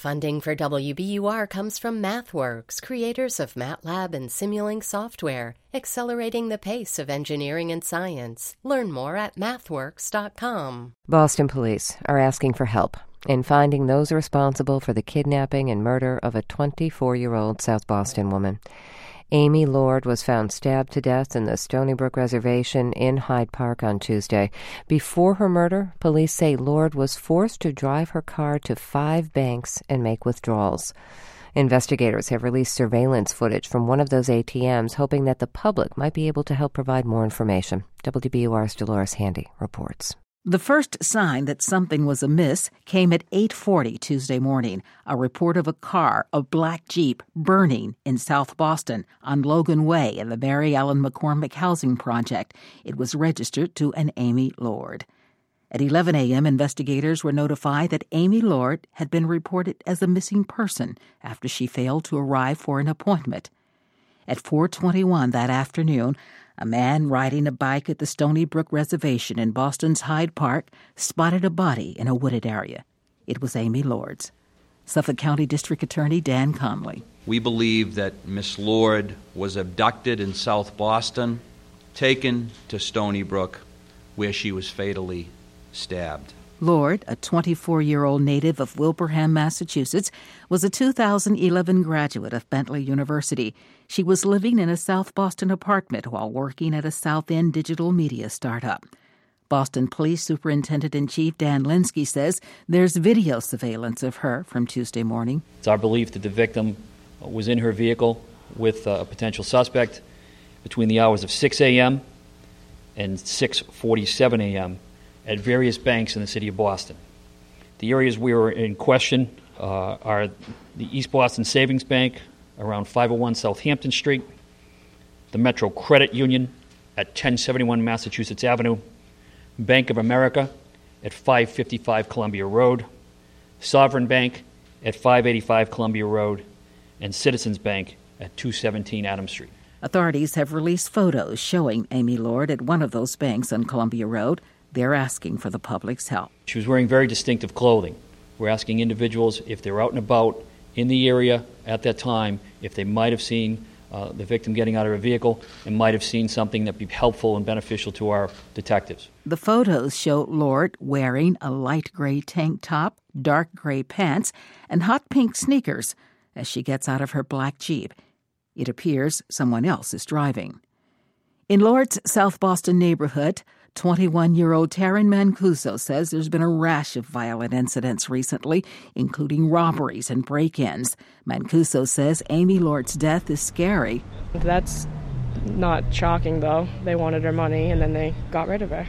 Funding for WBUR comes from MathWorks, creators of MATLAB and Simulink software, accelerating the pace of engineering and science. Learn more at mathworks.com. Boston police are asking for help in finding those responsible for the kidnapping and murder of a 24-year-old South Boston woman. Amy Lord was found stabbed to death in the Stony Brook Reservation in Hyde Park on Tuesday. Before her murder, police say Lord was forced to drive her car to 5 banks and make withdrawals. Investigators have released surveillance footage from one of those ATMs, hoping that the public might be able to help provide more information. WBUR's Dolores Handy reports. The first sign that something was amiss came at 8:40 Tuesday morning. A report of a car, a black Jeep, burning in South Boston on Logan Way in the Mary Ellen McCormick Housing Project. It was registered to an Amy Lord. At 11 a.m., investigators were notified that Amy Lord had been reported as a missing person after she failed to arrive for an appointment. At 4:21 that afternoon, a man riding a bike at the Stony Brook Reservation in Boston's Hyde Park spotted a body in a wooded area. It was Amy Lord's. Suffolk County District Attorney Dan Conley. We believe that Miss Lord was abducted in South Boston, taken to Stony Brook, where she was fatally stabbed. Lord, a 24-year-old native of Wilbraham, Massachusetts, was a 2011 graduate of Bentley University. She was living in a South Boston apartment while working at a South End digital media startup. Boston Police Superintendent-in-Chief Dan Linsky says there's video surveillance of her from Tuesday morning. It's our belief that the victim was in her vehicle with a potential suspect between the hours of 6 a.m. and 6:47 a.m. at various banks in the city of Boston. The areas we were in question are the East Boston Savings Bank around 501 Southampton Street, the Metro Credit Union at 1071 Massachusetts Avenue, Bank of America at 555 Columbia Road, Sovereign Bank at 585 Columbia Road, and Citizens Bank at 217 Adams Street. Authorities have released photos showing Amy Lord at one of those banks on Columbia Road. They're asking for the public's help. She was wearing very distinctive clothing. We're asking individuals, if they're out and about in the area at that time, if they might have seen the victim getting out of her vehicle and might have seen something that would be helpful and beneficial to our detectives. The photos show Lord wearing a light gray tank top, dark gray pants, and hot pink sneakers as she gets out of her black Jeep. It appears someone else is driving. In Lord's South Boston neighborhood, 21-year-old Taryn Mancuso says there's been a rash of violent incidents recently, including robberies and break-ins. Mancuso says Amy Lord's death is scary. That's not shocking, though. They wanted her money, and then they got rid of her.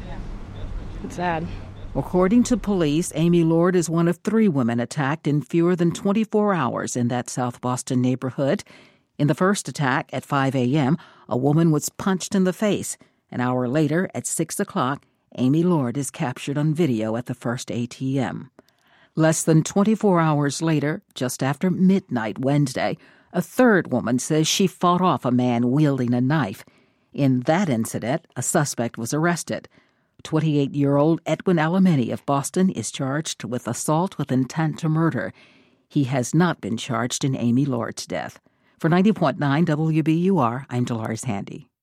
It's sad. According to police, Amy Lord is one of 3 women attacked in fewer than 24 hours in that South Boston neighborhood. In the first attack at 5 a.m., a woman was punched in the face. An hour later, at 6 o'clock, Amy Lord is captured on video at the first ATM. Less than 24 hours later, just after midnight Wednesday, a third woman says she fought off a man wielding a knife. In that incident, a suspect was arrested. 28-year-old Edwin Alameni of Boston is charged with assault with intent to murder. He has not been charged in Amy Lord's death. For 90.9 WBUR, I'm Dolores Handy.